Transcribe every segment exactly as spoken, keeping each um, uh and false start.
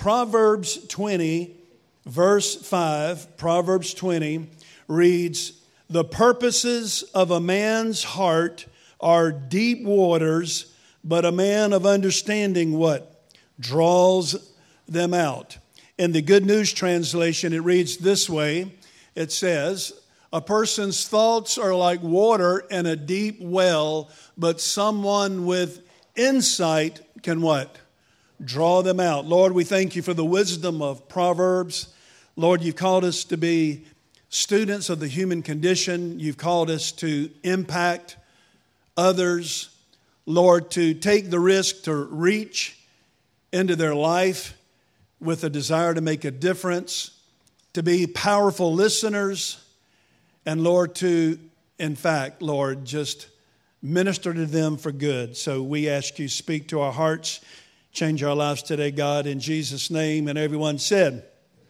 Proverbs twenty, verse five, Proverbs twenty reads, "The purposes of a man's heart are deep waters, but a man of understanding," what? "Draws them out." In the Good News Translation, it reads this way. It says, "A person's thoughts are like water in a deep well, but someone with insight can" what? "Draw them out." Lord, we thank you for the wisdom of Proverbs. Lord, you've called us to be students of the human condition. You've called us to impact others. Lord, to take the risk to reach into their life with a desire to make a difference, to be powerful listeners, and Lord, to, in fact, Lord, just minister to them for good. So we ask you, speak to our hearts, change our lives today, God, in Jesus' name. And everyone said, Amen.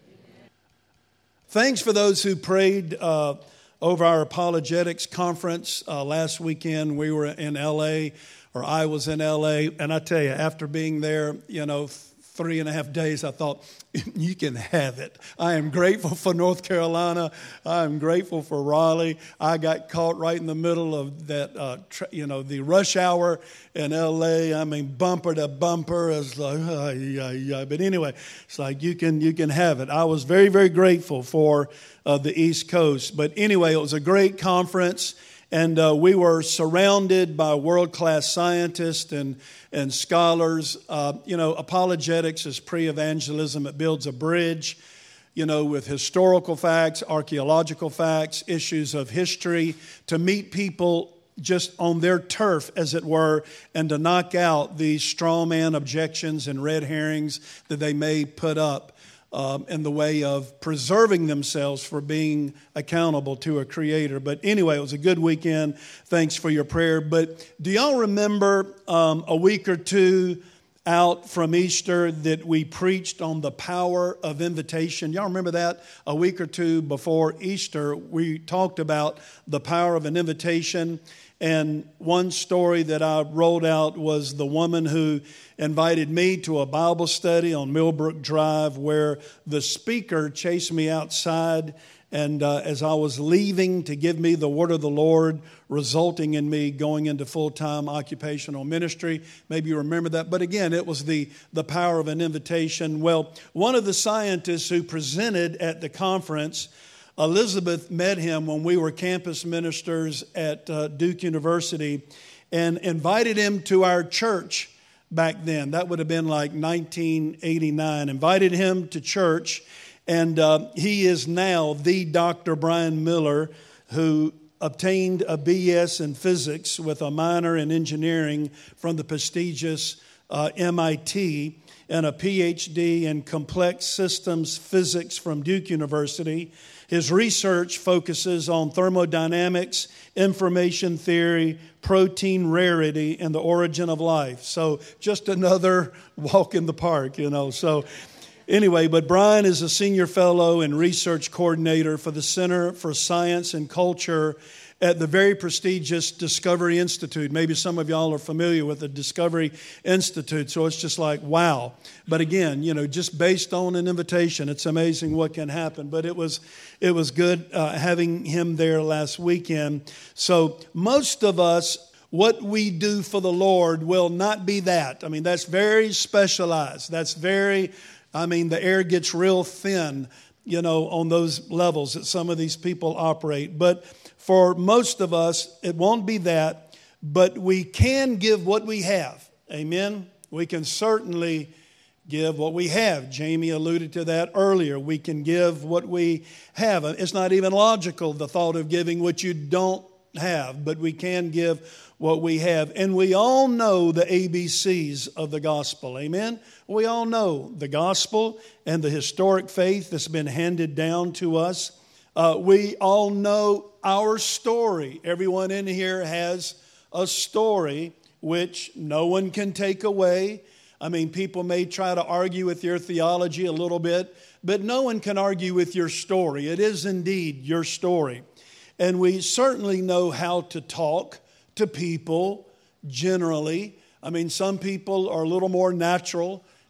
Thanks for those who prayed uh, over our apologetics conference uh, last weekend. We were in L A, or I was in L A, and I tell you, after being there, you know, three and a half days, I thought, you can have it. I am grateful for North Carolina. I am grateful for Raleigh. I got caught right in the middle of that, uh, tra- you know, the rush hour in L A. I mean, bumper to bumper. It's like, oh, yeah, yeah. But anyway, it's like you can you can have it. I was very, very grateful for uh, the East Coast. But anyway, it was a great conference. And uh, we were surrounded by world-class scientists and, and scholars. Uh, you know, apologetics is pre-evangelism. It builds a bridge, you know, with historical facts, archaeological facts, issues of history, to meet people just on their turf, as it were, and to knock out these straw man objections and red herrings that they may put up. Um, in the way of preserving themselves for being accountable to a creator. But anyway, it was a good weekend. Thanks for your prayer. But do y'all remember um, a week or two out from Easter that we preached on the power of invitation? Y'all remember that? A week or two before Easter, we talked about the power of an invitation. And one story that I rolled out was the woman who invited me to a Bible study on Millbrook Drive, where the speaker chased me outside, and uh, as I was leaving to give me the word of the Lord, resulting in me going into full-time occupational ministry. Maybe you remember that. But again, it was the, the power of an invitation. Well, one of the scientists who presented at the conference, Elizabeth, met him when we were campus ministers at uh, Duke University, and invited him to our church back then. That would have been like nineteen eighty-nine. Invited him to church, and uh, he is now the Doctor Brian Miller, who obtained a B S in physics with a minor in engineering from the prestigious uh, M I T, and a P H D in complex systems physics from Duke University. His research focuses on thermodynamics, information theory, protein rarity, and the origin of life. So just another walk in the park, you know. So anyway, but Brian is a senior fellow and research coordinator for the Center for Science and Culture at the very prestigious Discovery Institute. Maybe some of y'all are familiar with the Discovery Institute, so it's just like, wow. But again, you know, just based on an invitation, it's amazing what can happen. But it was it was good uh, having him there last weekend. So most of us, what we do for the Lord will not be that. I mean, that's very specialized. That's very, I mean, the air gets real thin, you know, on those levels that some of these people operate. But for most of us, it won't be that, but we can give what we have. Amen? We can certainly give what we have. Jamie alluded to that earlier. We can give what we have. It's not even logical, the thought of giving what you don't have, but we can give what we have. And we all know the A B Cs of the gospel. Amen? We all know the gospel and the historic faith that's been handed down to us. Uh, we all know our story. Everyone in here has a story which no one can take away. I mean, people may try to argue with your theology a little bit, but no one can argue with your story. It is indeed your story. And we certainly know how to talk to people generally. I mean, some people are a little more natural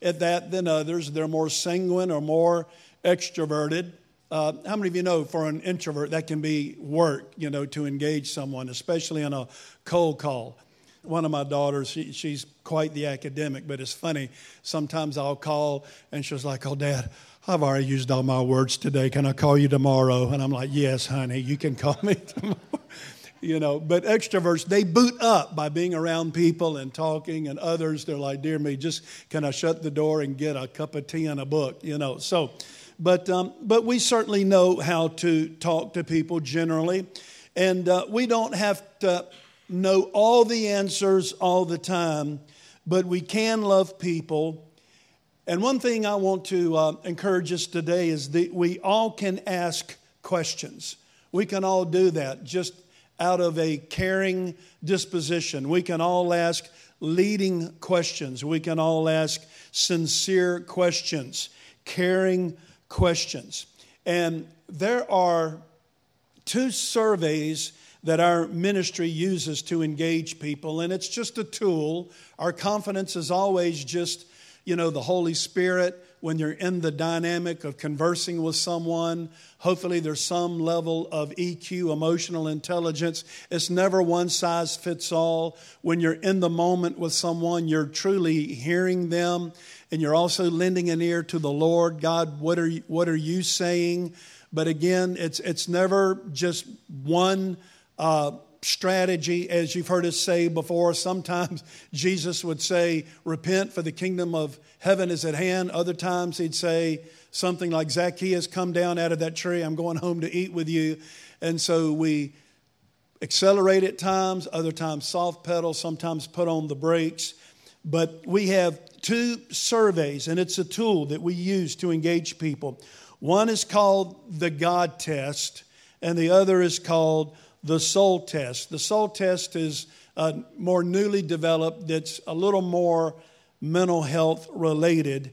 at that than others. They're more sanguine or more extroverted. Uh, how many of you know for an introvert that can be work, you know, to engage someone, especially in a cold call? One of my daughters, she, she's quite the academic, but it's funny. Sometimes I'll call and she's like, "Oh, Dad, I've already used all my words today. Can I call you tomorrow?" And I'm like, "Yes, honey, you can call me tomorrow." You know, but extroverts, they boot up by being around people and talking, and others, they're like, "Dear me, just can I shut the door and get a cup of tea and a book?" You know, so, but um, but we certainly know how to talk to people generally, and uh, we don't have to know all the answers all the time, but we can love people. And one thing I want to uh, encourage us today is that we all can ask questions. We can all do that just out of a caring disposition. We can all ask leading questions. We can all ask sincere questions, caring questions. And there are two surveys that our ministry uses to engage people, and it's just a tool. Our confidence is always just, you know, the Holy Spirit. When you're in the dynamic of conversing with someone, hopefully there's some level of E Q, emotional intelligence. It's never one size fits all. When you're in the moment with someone, you're truly hearing them, and you're also lending an ear to the Lord. God, what are you, what are you saying? But again, it's it's never just one uh, strategy, as you've heard us say before. Sometimes Jesus would say, "Repent, for the kingdom of heaven is at hand." Other times he'd say something like, "Zacchaeus, come down out of that tree. I'm going home to eat with you." And so we accelerate at times, other times soft pedal, sometimes put on the brakes. But we have two surveys, and it's a tool that we use to engage people. One is called the God test, and the other is called the soul test. The soul test is uh, more newly developed. It's a little more mental health related.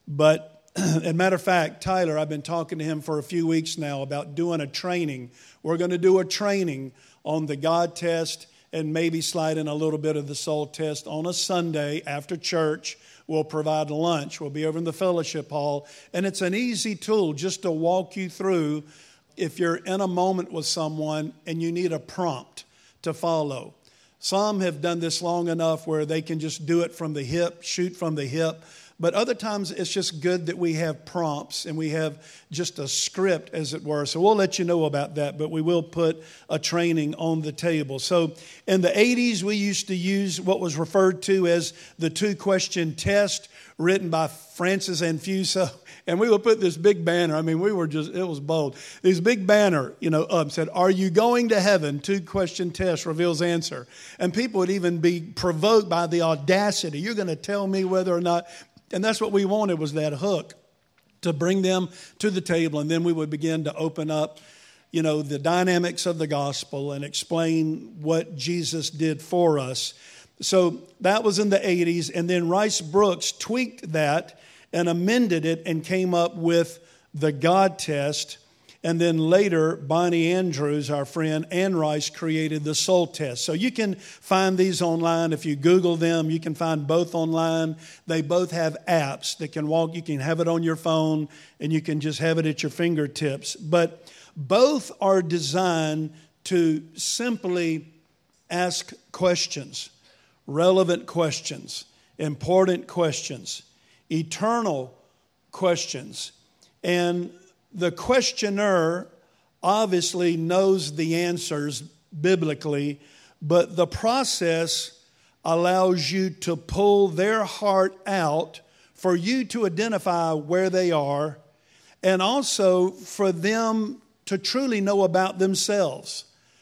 But as a matter of fact, Tyler, I've been talking to him for a few weeks now about doing a training. We're going to do a training on the God test and maybe slide in a little bit of the soul test on a Sunday after church. We'll provide lunch. We'll be over in the fellowship hall. And it's an easy tool just to walk you through if you're in a moment with someone and you need a prompt to follow. Some have done this long enough where they can just do it from the hip, shoot from the hip. But other times it's just good that we have prompts and we have just a script, as it were. So we'll let you know about that, but we will put a training on the table. So in the eighties, we used to use what was referred to as the two-question test, written by Francis Anfuso. And we would put this big banner. I mean, we were just, it was bold. This big banner, you know, up said, "Are you going to heaven? Two-question test reveals answer." And people would even be provoked by the audacity. You're going to tell me whether or not. And that's what we wanted, was that hook to bring them to the table. And then we would begin to open up, you know, the dynamics of the gospel and explain what Jesus did for us. So that was in the eighties. And then Rice Brooks tweaked that and amended it and came up with the God test. And then later, Bonnie Andrews, our friend, and Rice created the soul test. So you can find these online. If you Google them, you can find both online. They both have apps that can walk. You can have it on your phone, and you can just have it at your fingertips. But both are designed to simply ask questions, relevant questions, important questions, eternal questions. And the questioner obviously knows the answers biblically, but the process allows you to pull their heart out for you to identify where they are, and also for them to truly know about themselves.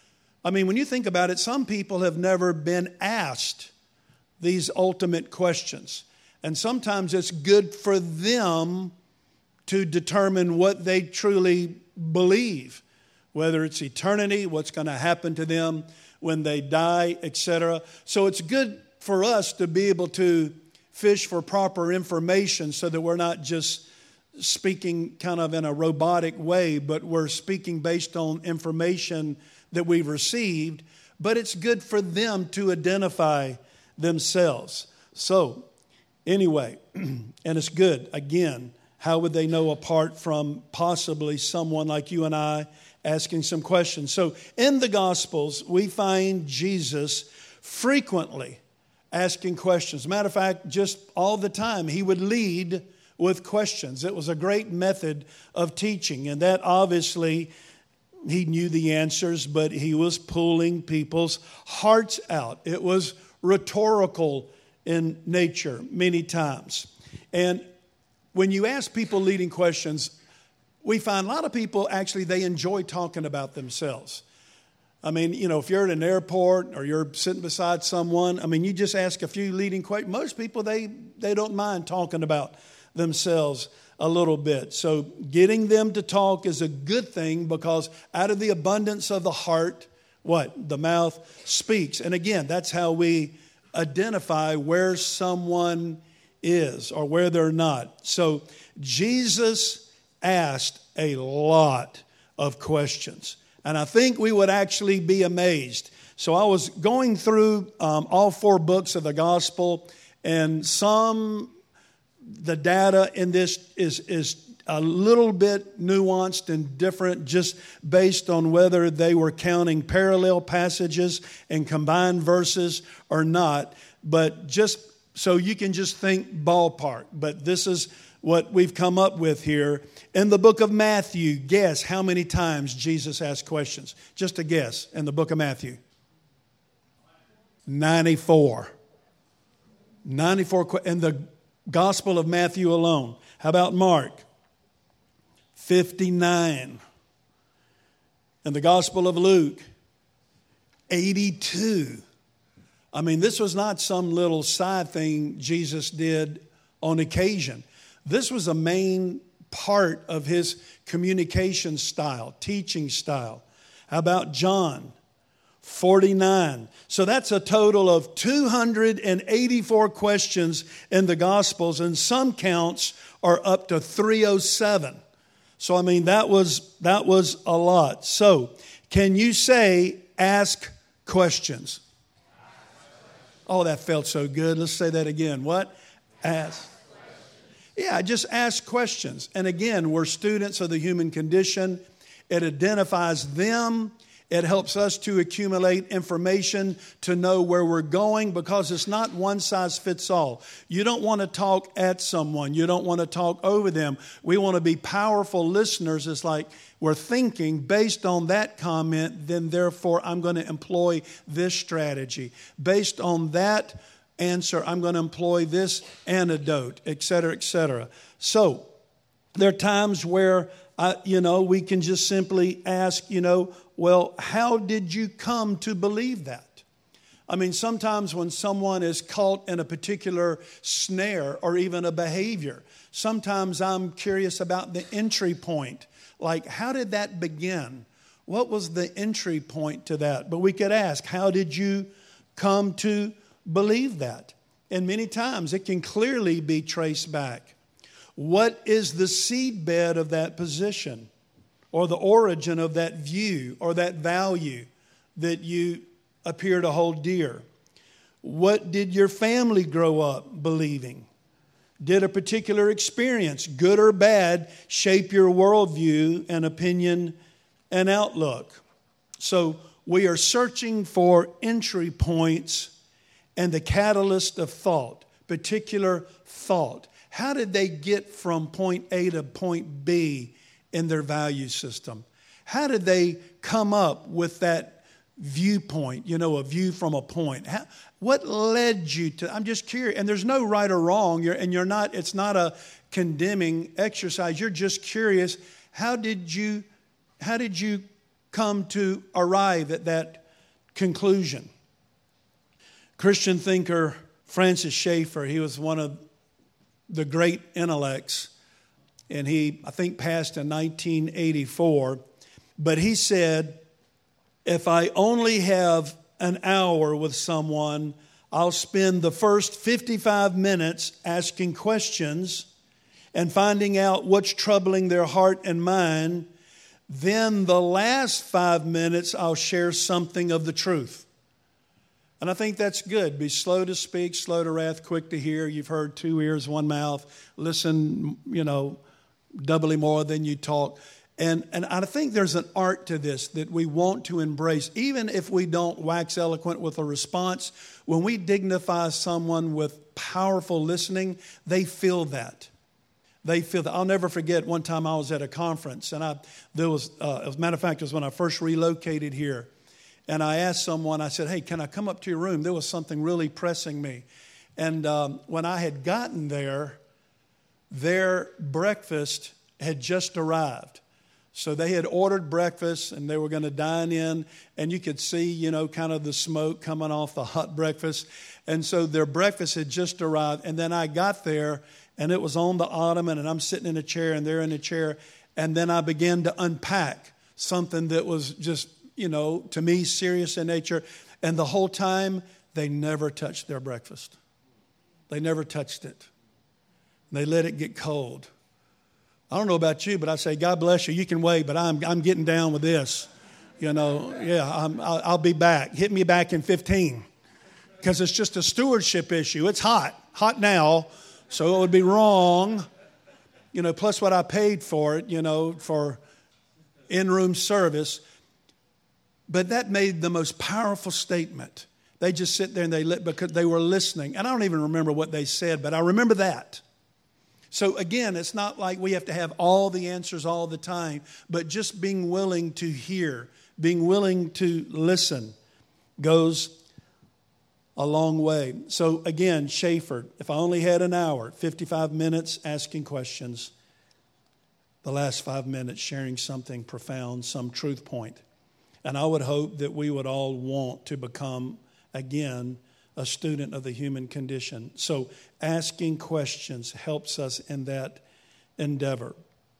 I mean, when you think about it, some people have never been asked these ultimate questions. And sometimes it's good for them to determine what they truly believe, whether it's eternity, what's going to happen to them when they die, et cetera. So it's good for us to be able to fish for proper information so that we're not just speaking kind of in a robotic way, but we're speaking based on information that we've received. But it's good for them to identify themselves. So Anyway, and it's good. Again, how would they know apart from possibly someone like you and I asking some questions? So in the Gospels, we find Jesus frequently asking questions. Matter of fact, just all the time, he would lead with questions. It was a great method of teaching, and that obviously he knew the answers, but he was pulling people's hearts out. It was rhetorical in nature many times. And when you ask people leading questions, we find a lot of people actually, they enjoy talking about themselves. I mean, you know, if you're at an airport or you're sitting beside someone, I mean, you just ask a few leading questions. Most people, they, they don't mind talking about themselves a little bit. So getting them to talk is a good thing, because out of the abundance of the heart, what? The mouth speaks. And again, that's how we identify where someone is or where they're not. So Jesus asked a lot of questions, and I think we would actually be amazed. So I was going through um, all four books of the gospel, and some, the data in this is, is a little bit nuanced and different, just based on whether they were counting parallel passages and combined verses or not. But just so you can just think ballpark. But this is what we've come up with here. In the book of Matthew, guess how many times Jesus asked questions? Just a guess in the book of Matthew. ninety-four. ninety-four in the Gospel of Matthew alone. How about Mark? fifty-nine. In the Gospel of Luke, eighty-two. I mean, this was not some little side thing Jesus did on occasion. This was a main part of his communication style, teaching style. How about John? forty-nine. So that's a total of two hundred eighty-four questions in the Gospels, and some counts are up to three hundred seven. So, I mean, that was that was a lot. So, can you say, ask questions? Oh, that felt so good. Let's say that again. What? Ask. Yeah, just ask questions. And again, we're students of the human condition. It identifies them. It helps us to accumulate information to know where we're going, because it's not one size fits all. You don't want to talk at someone. You don't want to talk over them. We want to be powerful listeners. It's like we're thinking based on that comment, then therefore I'm going to employ this strategy. Based on that answer, I'm going to employ this antidote, et cetera, et cetera. So there are times where, I, you know, we can just simply ask, you know, well, how did you come to believe that? I mean, sometimes when someone is caught in a particular snare or even a behavior, sometimes I'm curious about the entry point. Like, how did that begin? What was the entry point to that? But we could ask, how did you come to believe that? And many times it can clearly be traced back. What is the seedbed of that position, or the origin of that view or that value that you appear to hold dear? What did your family grow up believing? Did a particular experience, good or bad, shape your worldview and opinion and outlook? So we are searching for entry points and the catalyst of thought, particular thought. How did they get from point A to point B in their value system? How did they come up with that viewpoint, you know, a view from a point? How, what led you to, I'm just curious, and there's no right or wrong, you're, and you're not, it's not a condemning exercise, you're just curious, how did you, how did you come to arrive at that conclusion? Christian thinker Francis Schaeffer, he was one of the great intellects, and he, I think, passed in nineteen eighty-four. But he said, if I only have an hour with someone, I'll spend the first fifty-five minutes asking questions and finding out what's troubling their heart and mind. Then the last five minutes, I'll share something of the truth. And I think that's good. Be slow to speak, slow to wrath, quick to hear. You've heard two ears, one mouth. Listen, you know, doubly more than you talk. And, and I think there's an art to this that we want to embrace. Even if we don't wax eloquent with a response, when we dignify someone with powerful listening, they feel that. They feel that. I'll never forget one time I was at a conference, and I there was, uh, as a matter of fact, it was when I first relocated here. And I asked someone, I said, hey, can I come up to your room? There was something really pressing me. And um, when I had gotten there, their breakfast had just arrived. So they had ordered breakfast and they were going to dine in. And you could see, you know, kind of the smoke coming off the hot breakfast. And so their breakfast had just arrived. And then I got there and it was on the ottoman and I'm sitting in a chair and they're in a chair. And then I began to unpack something that was just, you know, to me, serious in nature. And the whole time, they never touched their breakfast. They never touched it. They let it get cold. I don't know about you, but I say, God bless you. You can wait, but I'm I'm getting down with this. You know, yeah, I'm, I'll, I'll be back. Hit me back in fifteen. Because it's just a stewardship issue. It's hot. Hot now. So it would be wrong. You know, plus what I paid for it, you know, for in-room service. But that made the most powerful statement. They just sit there and they lit because they were listening. And I don't even remember what they said, but I remember that. So again, it's not like we have to have all the answers all the time, but just being willing to hear, being willing to listen goes a long way. So again, Schaefer, if I only had an hour, fifty-five minutes asking questions, the last five minutes sharing something profound, some truth point. And I would hope that we would all want to become, again, a student of the human condition. So asking questions helps us in that endeavor.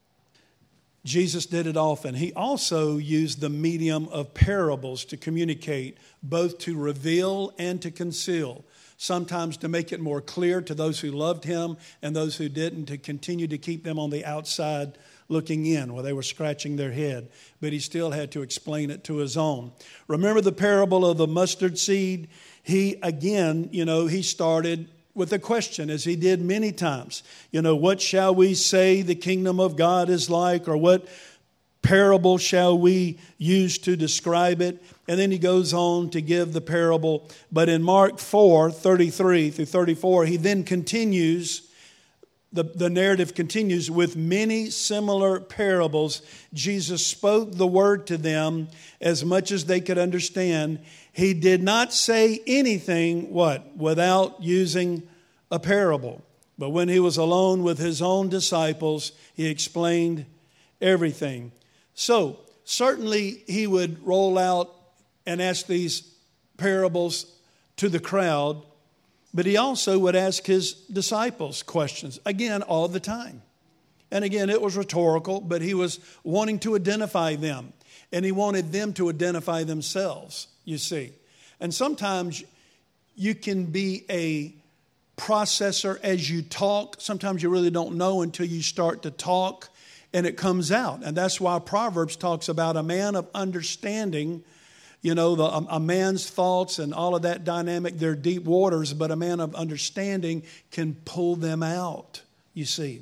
Jesus did it often. He also used the medium of parables to communicate, both to reveal and to conceal. Sometimes to make it more clear to those who loved him and those who didn't, to continue to keep them on the outside looking in where they were scratching their head. But he still had to explain it to his own. Remember the parable of the mustard seed? He, again, you know, he started with a question, as he did many times. You know, what shall we say the kingdom of God is like? Or what parable shall we use to describe it? And then he goes on to give the parable. But in Mark four, thirty-three through thirty-four, he then continues, the, the narrative continues with many similar parables. Jesus spoke the word to them as much as they could understand. He did not say anything, what? Without using a parable. But when he was alone with his own disciples, he explained everything. So, certainly he would roll out and ask these parables to the crowd, but he also would ask his disciples questions, again, all the time. And again, it was rhetorical, but he was wanting to identify them, and he wanted them to identify themselves, you see. And sometimes you can be a processor as you talk. Sometimes you really don't know until you start to talk and it comes out. And that's why Proverbs talks about a man of understanding, you know, the, a, a man's thoughts and all of that dynamic. They're deep waters, but a man of understanding can pull them out, you see.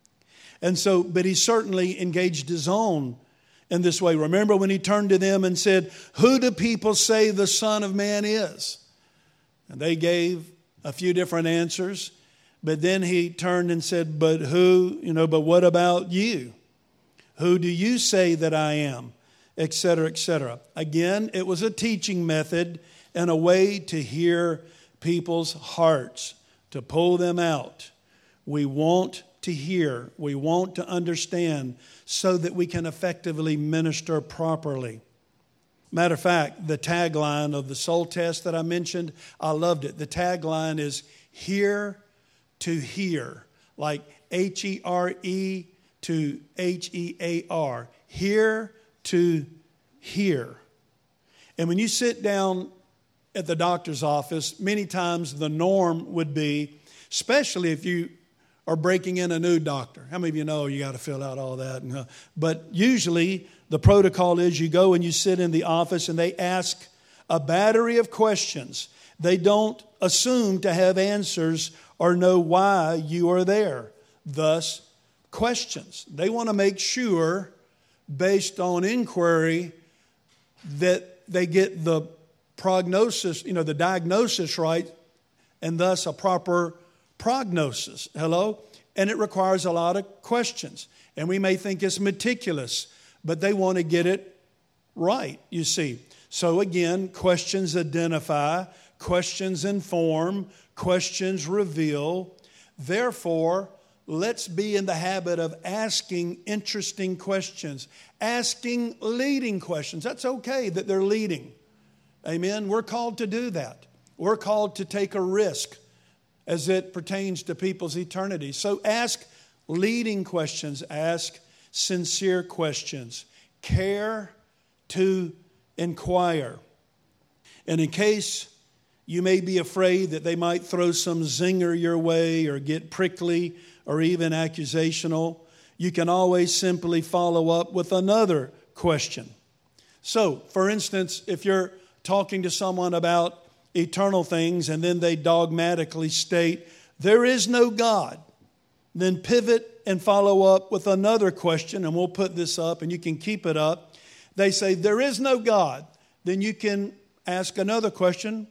And so, but he certainly engaged his own in this way. Remember when he turned to them and said, who do people say the Son of Man is? And they gave a few different answers. But then he turned and said, but who, you know, but what about you? Who do you say that I am? Et cetera, et cetera. Again, it was a teaching method and a way to hear people's hearts, to pull them out. We want to hear, we want to understand so that we can effectively minister properly. Matter of fact, the tagline of the soul test that I mentioned, I loved it. The tagline is hear to hear, like H E R E to H E A R. Hear to hear. And when you sit down at the doctor's office, many times the norm would be, especially if you are breaking in a new doctor. How many of you know you got to fill out all that? And, uh, but usually the protocol is you go and you sit in the office and they ask a battery of questions. They don't assume to have answers or know why you are there. Thus, questions. They want to make sure, based on inquiry, that they get the prognosis, you know, the diagnosis right, and thus a proper prognosis. Hello? And it requires a lot of questions. And we may think it's meticulous, but they want to get it right, you see. So again, questions identify, questions inform, questions reveal. Therefore, let's be in the habit of asking interesting questions, asking leading questions. That's okay that they're leading. Amen. We're called to do that. We're called to take a risk as it pertains to people's eternity. So ask leading questions, ask sincere questions. Care to inquire. And in case you may be afraid that they might throw some zinger your way or get prickly or even accusational, you can always simply follow up with another question. So, for instance, if you're talking to someone about eternal things and then they dogmatically state, there is no God, then pivot and follow up with another question, and we'll put this up and you can keep it up. They say, there is no God. Then you can ask another question.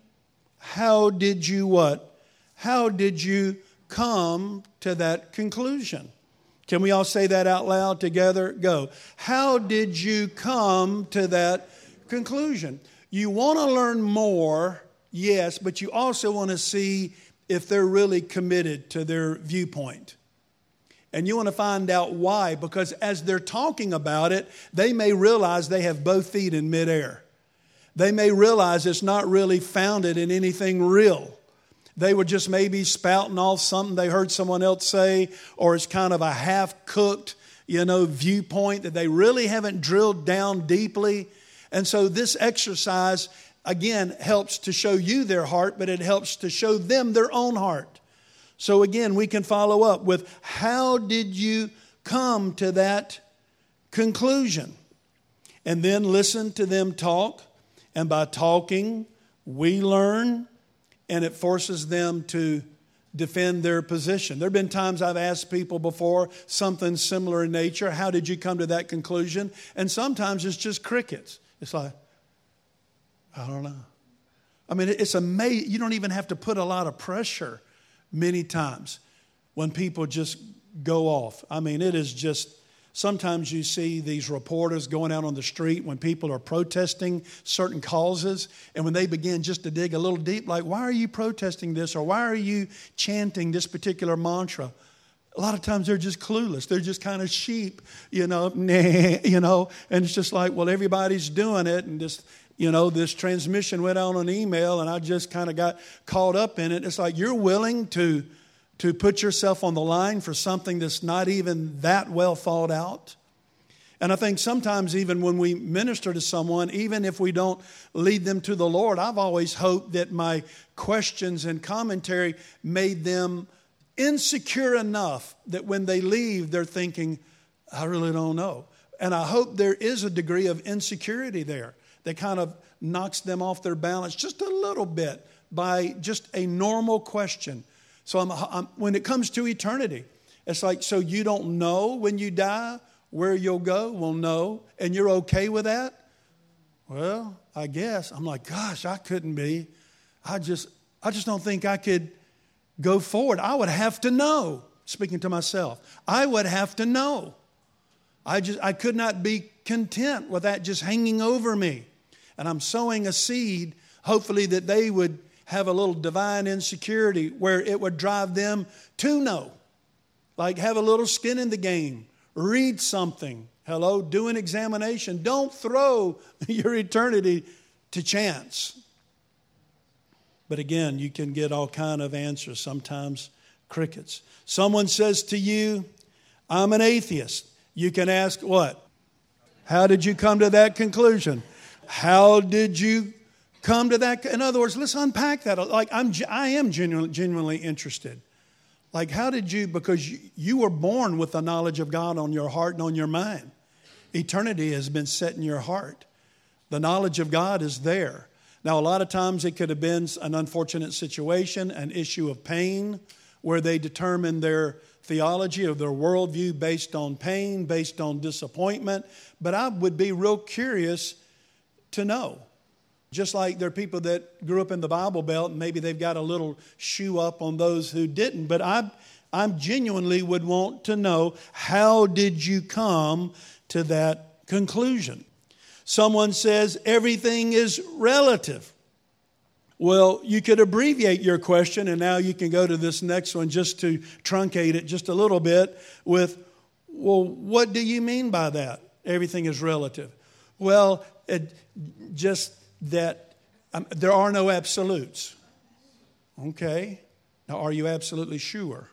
How did you what? How did you come to that conclusion? Can we all say that out loud together? Go. How did you come to that conclusion? You want to learn more, yes, but you also want to see if they're really committed to their viewpoint. And you want to find out why, because as they're talking about it, they may realize they have both feet in midair. They may realize it's not really founded in anything real. They were just maybe spouting off something they heard someone else say, or it's kind of a half-cooked, you know, viewpoint that they really haven't drilled down deeply. And so this exercise, again, helps to show you their heart, but it helps to show them their own heart. So again, we can follow up with, how did you come to that conclusion? And then listen to them talk. And by talking, we learn, and it forces them to defend their position. There have been times I've asked people before something similar in nature, how did you come to that conclusion? And sometimes it's just crickets. It's like, I don't know. I mean, it's amazing. You don't even have to put a lot of pressure many times when people just go off. I mean, it is just, sometimes you see these reporters going out on the street when people are protesting certain causes, and when they begin just to dig a little deep, like, why are you protesting this, or why are you chanting this particular mantra? A lot of times they're just clueless. They're just kind of sheep, you know, nah, you know, and it's just like, well, everybody's doing it, and just, you know, this transmission went out on email, and I just kind of got caught up in it. It's like, you're willing to to put yourself on the line for something that's not even that well thought out. And I think sometimes even when we minister to someone, even if we don't lead them to the Lord, I've always hoped that my questions and commentary made them insecure enough that when they leave, they're thinking, I really don't know. And I hope there is a degree of insecurity there that kind of knocks them off their balance just a little bit by just a normal question. So I'm, I'm, when it comes to eternity, it's like, so you don't know when you die where you'll go? Well, no. And you're okay with that? Well, I guess. I'm like, gosh, I couldn't be. I just, I just don't think I could go forward. I would have to know, speaking to myself. I would have to know. I just, I could not be content with that just hanging over me. And I'm sowing a seed, hopefully that they would have a little divine insecurity where it would drive them to know. Like have a little skin in the game. Read something. Hello, do an examination. Don't throw your eternity to chance. But again, you can get all kind of answers, sometimes crickets. Someone says to you, I'm an atheist. You can ask what? How did you come to that conclusion? How did you come to that? In other words, let's unpack that. Like I'm, I am genuinely, genuinely interested. Like how did you, because you, you were born with the knowledge of God on your heart and on your mind. Eternity has been set in your heart. The knowledge of God is there. Now, a lot of times it could have been an unfortunate situation, an issue of pain, where they determined their theology or their worldview based on pain, based on disappointment. But I would be real curious to know. Just like there are people that grew up in the Bible Belt and maybe they've got a little shoe up on those who didn't. But I I genuinely would want to know, how did you come to that conclusion? Someone says everything is relative. Well, you could abbreviate your question, and now you can go to this next one just to truncate it just a little bit with, well, what do you mean by that? Everything is relative. Well, it, just that um, there are no absolutes. Okay. Now, are you absolutely sure?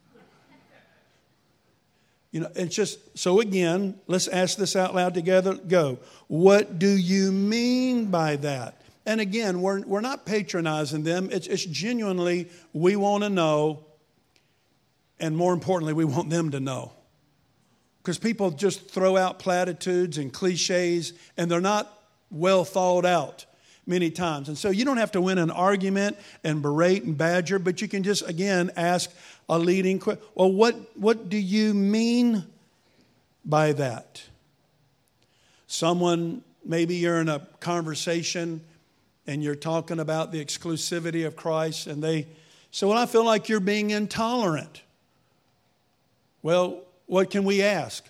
You know, it's just, so again, let's ask this out loud together. Go. What do you mean by that? And again, we're we're not patronizing them. It's, it's genuinely, we want to know, and more importantly, we want them to know. Because people just throw out platitudes and cliches, and they're not well thought out many times. And so you don't have to win an argument and berate and badger, but you can just, again, ask a leading question. Well, what, what do you mean by that? Someone, maybe you're in a conversation and you're talking about the exclusivity of Christ, and they say, well, I feel like you're being intolerant. Well, what can we ask?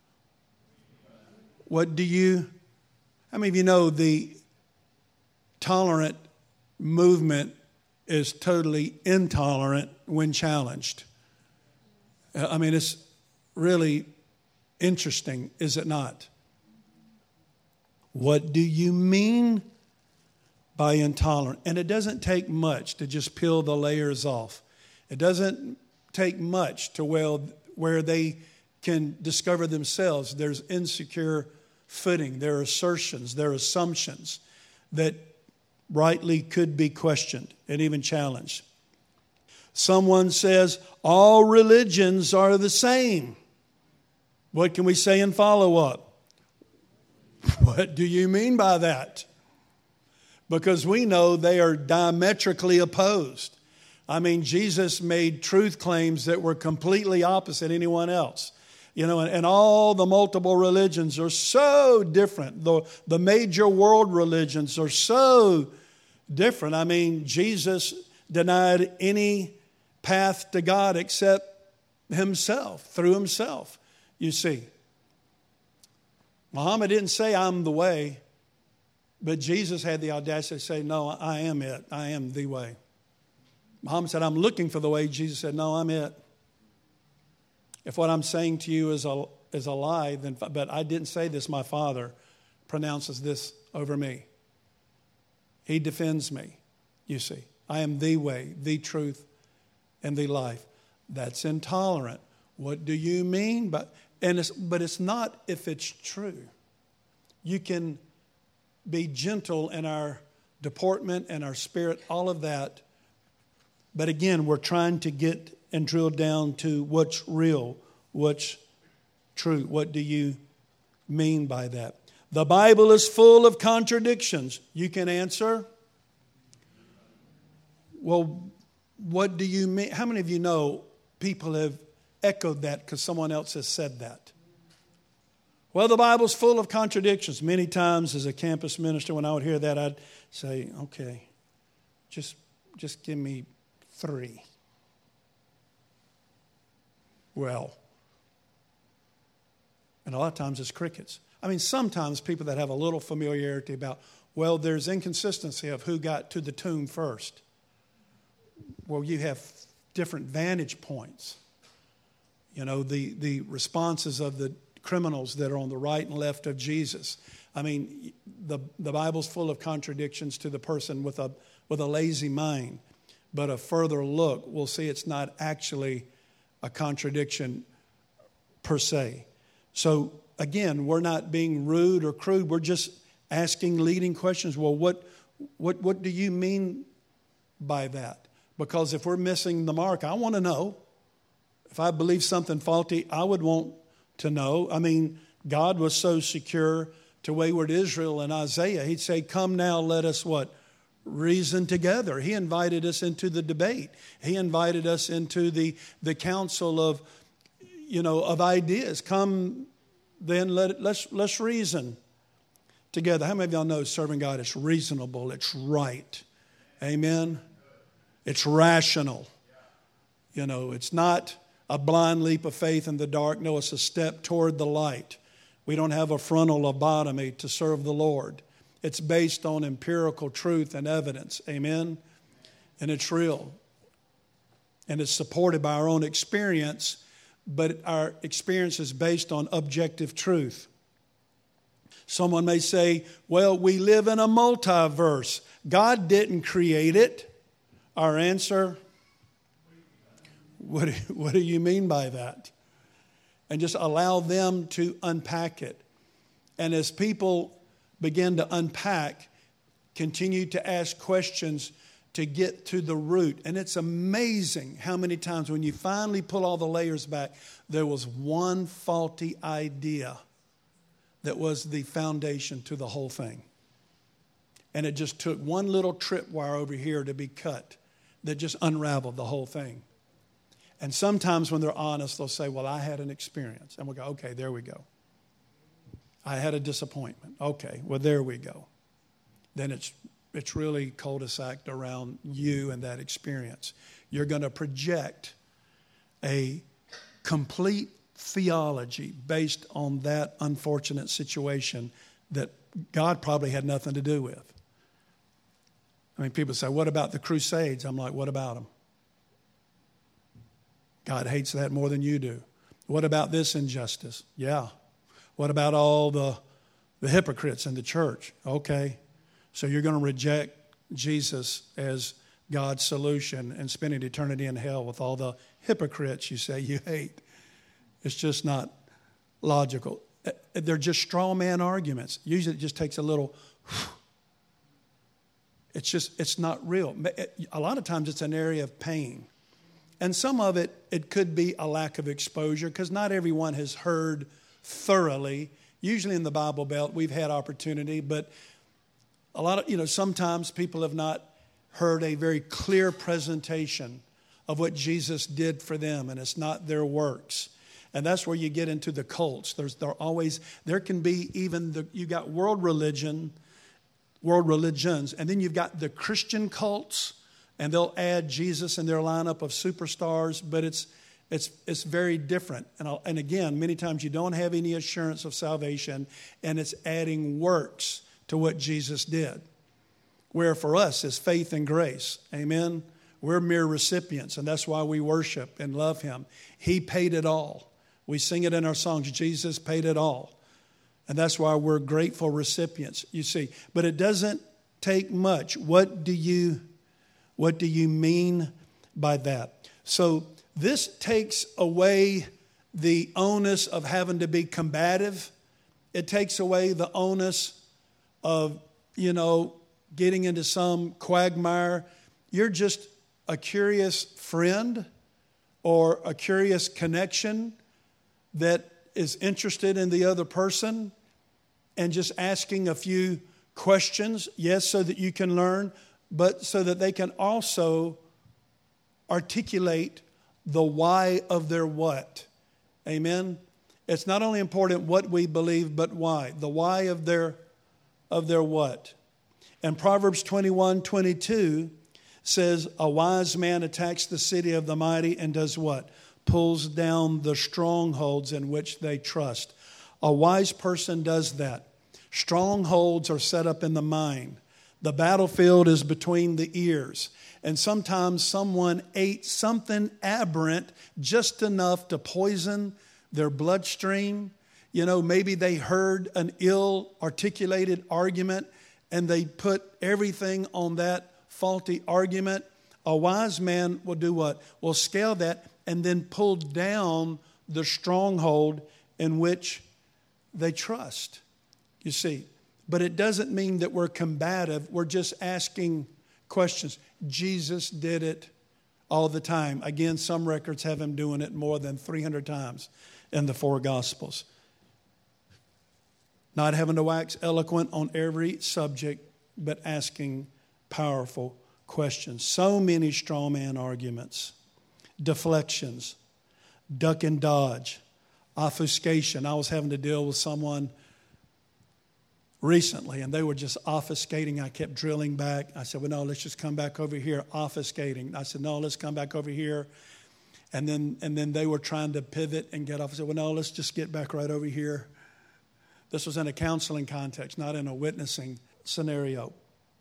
What do you, how many of you know the tolerant movement is totally intolerant when challenged? I mean, it's really interesting, is it not? What do you mean by intolerant? And it doesn't take much to just peel the layers off. It doesn't take much to well, where they can discover themselves. There's insecure footing. There are assertions. There are assumptions that rightly could be questioned and even challenged. Someone says, all religions are the same. What can we say in follow-up? What do you mean by that? Because we know they are diametrically opposed. I mean, Jesus made truth claims that were completely opposite anyone else. You know, and, and all the multiple religions are so different. The, the major world religions are so different. I mean, Jesus denied any path to God except himself, through himself, you see. Muhammad didn't say, I'm the way, but Jesus had the audacity to say, no, I am it. I am the way. Muhammad said, I'm looking for the way. Jesus said, no, I'm it. If what I'm saying to you is a, is a lie, then, but I didn't say this, my Father pronounces this over me. He defends me, you see. I am the way, the truth, and the life. That's intolerant. What do you mean? But, and it's, but it's not if it's true. You can be gentle in our deportment and our spirit, all of that. But again, we're trying to get and drill down to what's real, what's true. What do you mean by that? The Bible is full of contradictions. You can answer, well, what do you mean? How many of you know people have echoed that because someone else has said that? Well, the Bible's full of contradictions. Many times as a campus minister, when I would hear that, I'd say, okay, just, just give me three. Well, and a lot of times it's crickets. I mean, sometimes people that have a little familiarity about, well, there's inconsistency of who got to the tomb first. Well, you have different vantage points. You know, the, the responses of the criminals that are on the right and left of Jesus. I mean, the, the Bible's full of contradictions to the person with a, with a lazy mind. But a further look, we'll see it's not actually a contradiction per se. So again, we're not being rude or crude. We're just asking leading questions. Well, what, what, what do you mean by that? Because if we're missing the mark, I want to know. If I believe something faulty, I would want to know. I mean, God was so secure to wayward Israel in Isaiah. He'd say, come now, let us what? reason together. He invited us into the debate. He invited us into the, the council of, you know, of ideas. Come then, let, let's, let's reason together. How many of y'all know serving God is reasonable? It's right. Amen? It's rational. You know, it's not a blind leap of faith in the dark. No, it's a step toward the light. We don't have a frontal lobotomy to serve the Lord. It's based on empirical truth and evidence. Amen? And it's real. And it's supported by our own experience, but our experience is based on objective truth. Someone may say, well, we live in a multiverse. God didn't create it. Our answer, what, what do you mean by that? And just allow them to unpack it. And as people begin to unpack, continue to ask questions to get to the root. And it's amazing how many times when you finally pull all the layers back, there was one faulty idea that was the foundation to the whole thing. And it just took one little tripwire over here to be cut that just unraveled the whole thing. And sometimes when they're honest, they'll say, well, I had an experience. And we'll go, okay, there we go. I had a disappointment. Okay, well, there we go. Then it's it's really cul-de-sac around you and that experience. You're going to project a complete theology based on that unfortunate situation that God probably had nothing to do with. I mean, people say, what about the Crusades? I'm like, what about them? God hates that more than you do. What about this injustice? Yeah. What about all the, the hypocrites in the church? Okay. So you're going to reject Jesus as God's solution and spending eternity in hell with all the hypocrites you say you hate. It's just not logical. They're just straw man arguments. Usually it just takes a little, it's just, it's not real. A lot of times it's an area of pain. And some of it, it could be a lack of exposure because not everyone has heard thoroughly. Usually in the Bible Belt, we've had opportunity, but a lot of, you know, sometimes people have not heard a very clear presentation of what Jesus did for them, and it's not their works. And that's where you get into the cults. There's there always, there can be even, the you got world religion, world religions, and then you've got the Christian cults, and they'll add Jesus in their lineup of superstars, but it's it's it's very different. And I'll, and again, many times you don't have any assurance of salvation, and it's adding works to what Jesus did. Where for us is faith and grace. Amen. We're mere recipients, and that's why we worship and love him. He paid it all. We sing it in our songs. Jesus paid it all. And that's why we're grateful recipients, you see. But it doesn't take much. What do you What do you mean by that? So this takes away the onus of having to be combative. It takes away the onus of, you know, getting into some quagmire. You're just a curious friend or a curious connection that is interested in the other person and just asking a few questions, yes, so that you can learn, but so that they can also articulate the why of their what. Amen? It's not only important what we believe, but why. The why of their, of their what. And Proverbs twenty-one twenty-two says, a wise man attacks the city of the mighty and does what? Pulls down the strongholds in which they trust. A wise person does that. Strongholds are set up in the mind. The battlefield is between the ears. And sometimes someone ate something aberrant, just enough to poison their bloodstream. You know, maybe they heard an ill-articulated argument and they put everything on that faulty argument. A wise man will do what? Will scale that and then pull down the stronghold in which they trust. You see, but it doesn't mean that we're combative. We're just asking questions. Jesus did it all the time. Again, some records have him doing it more than three hundred times in the four Gospels. Not having to wax eloquent on every subject, but asking powerful questions. So many straw man arguments, deflections, duck and dodge, obfuscation. I was having to deal with someone recently, and they were just obfuscating. I kept drilling back. I said, well, no, let's just come back over here, obfuscating. I said, no, let's come back over here. And then and then they were trying to pivot and get off. I said, well, no, let's just get back right over here. This was in a counseling context, not in a witnessing scenario.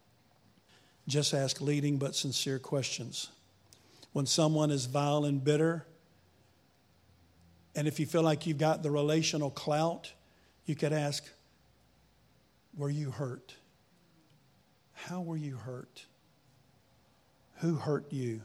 Just ask leading but sincere questions. When someone is vile and bitter, and if you feel like you've got the relational clout, you could ask, were you hurt? How were you hurt? Who hurt you?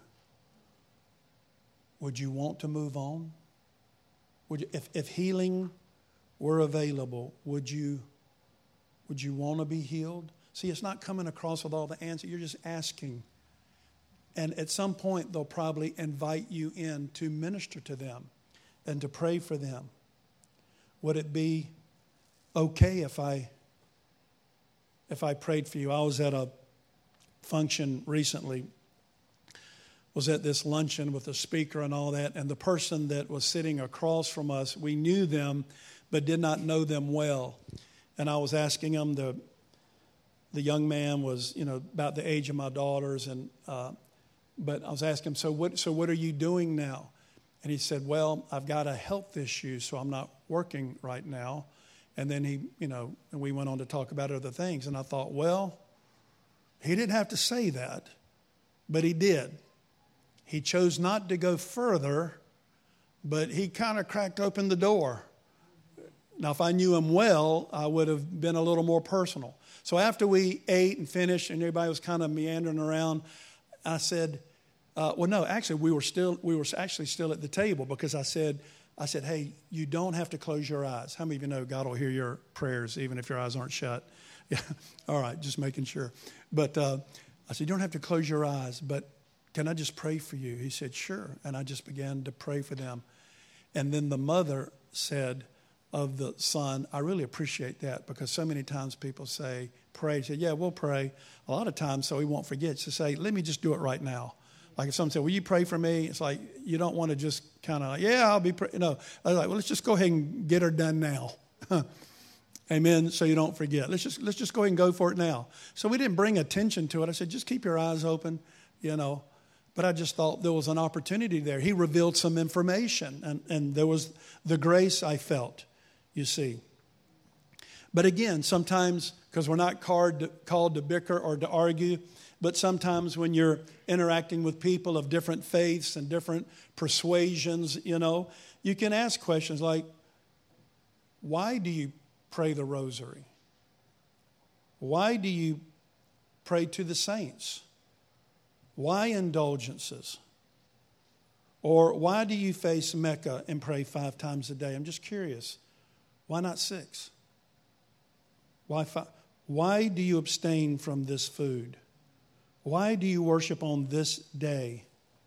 Would you want to move on? Would you, if, if healing were available, would you, would you want to be healed? See, it's not coming across with all the answers. You're just asking. And at some point, they'll probably invite you in to minister to them and to pray for them. Would it be okay if I if I prayed for you? I was at a function recently, was at this luncheon with a speaker and all that, and the person that was sitting across from us, we knew them but did not know them well. And I was asking them, the the young man was, you know, about the age of my daughters, and uh, but I was asking him, so what so what are you doing now? And he said, well, I've got a health issue, so I'm not working right now. And then he, you know, and we went on to talk about other things. And I thought, well, he didn't have to say that, but he did. He chose not to go further, but he kind of cracked open the door. Now, if I knew him well, I would have been a little more personal. So after we ate and finished and everybody was kind of meandering around, I said, uh, well, no, actually, we were still we were actually still at the table because I said, I said, hey, you don't have to close your eyes. How many of you know God will hear your prayers even if your eyes aren't shut? Yeah. All right, just making sure. But uh, I said, you don't have to close your eyes, but can I just pray for you? He said, sure. And I just began to pray for them. And then the mother said of the son, I really appreciate that because so many times people say, pray. She said, yeah, we'll pray. A lot of times so he won't forget to say, let me just do it right now. Like if someone said, will you pray for me? It's like, you don't want to just kind of like, yeah, I'll be praying. No, I was like, well, let's just go ahead and get her done now. Amen. So you don't forget. Let's just let's just go ahead and go for it now. So we didn't bring attention to it. I said, just keep your eyes open, you know. But I just thought there was an opportunity there. He revealed some information, and, and there was the grace I felt, you see. But again, sometimes, because we're not called to, called to bicker or to argue, but sometimes when you're interacting with people of different faiths and different persuasions, you know, you can ask questions like, why do you pray the rosary? Why do you pray to the saints? Why indulgences? Or why do you face Mecca and pray five times a day? I'm just curious. Why not six? Why five? Why do you abstain from this food? Why do you worship on this day?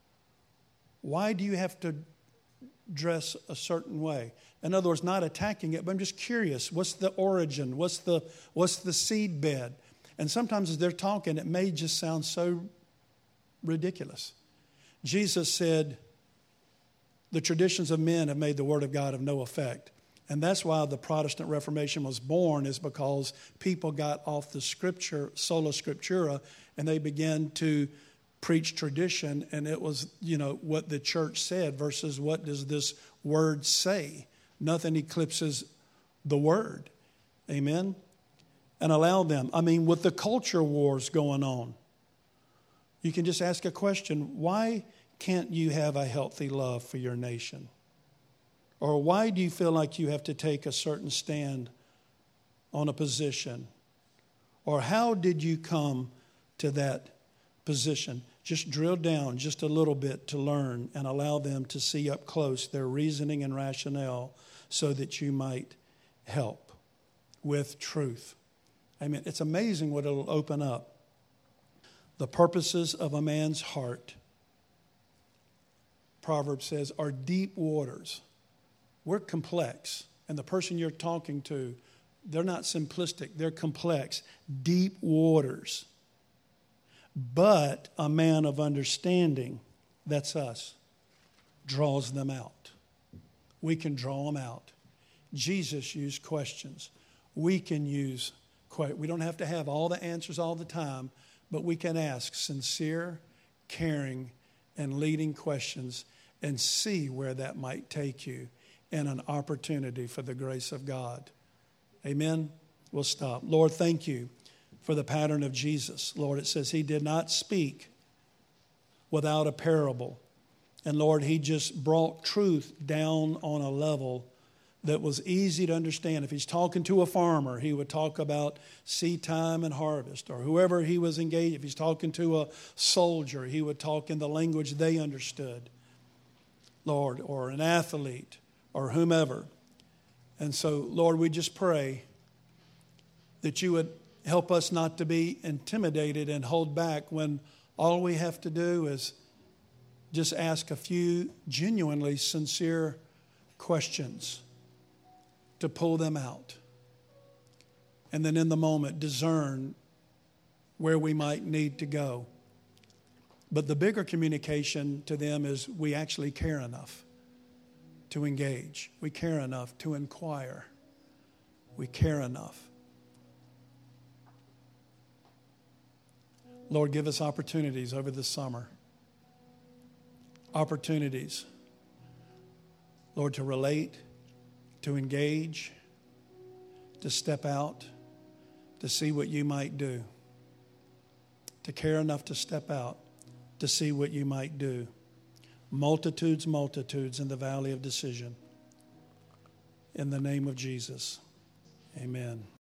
Why do you have to dress a certain way? In other words, not attacking it, but I'm just curious. What's the origin? What's the what's the seed bed? And sometimes as they're talking, it may just sound so ridiculous. Jesus said, the traditions of men have made the word of God of no effect. And that's why the Protestant Reformation was born, is because people got off the scripture, sola scriptura, and they began to preach tradition, and it was, you know, what the church said versus what does this word say. Nothing eclipses the word. Amen? And allow them. I mean, with the culture wars going on, you can just ask a question, why can't you have a healthy love for your nation? Or why do you feel like you have to take a certain stand on a position? Or how did you come to that position? Just drill down just a little bit to learn and allow them to see up close their reasoning and rationale so that you might help with truth. I mean, it's amazing what it'll open up. The purposes of a man's heart, Proverbs says, are deep waters. We're complex. And the person you're talking to, they're not simplistic. They're complex. Deep waters. But a man of understanding, that's us, draws them out. We can draw them out. Jesus used questions. We can use questions. We don't have to have all the answers all the time, but we can ask sincere, caring, and leading questions and see where that might take you in an opportunity for the grace of God. Amen? We'll stop. Lord, thank you for the pattern of Jesus. Lord, it says he did not speak without a parable. And Lord, he just brought truth down on a level that was easy to understand. If he's talking to a farmer, he would talk about seed time and harvest, or whoever he was engaged. If he's talking to a soldier, he would talk in the language they understood, Lord, or an athlete, or whomever. And so, Lord, we just pray that you would help us not to be intimidated and hold back when all we have to do is just ask a few genuinely sincere questions to pull them out. And then in the moment, discern where we might need to go. But the bigger communication to them is we actually care enough to engage. We care enough to inquire. We care enough. Lord, give us opportunities over the summer. Opportunities, Lord, to relate, to engage, to step out, to see what you might do, to care enough to step out, to see what you might do. Multitudes, multitudes in the valley of decision. In the name of Jesus, amen.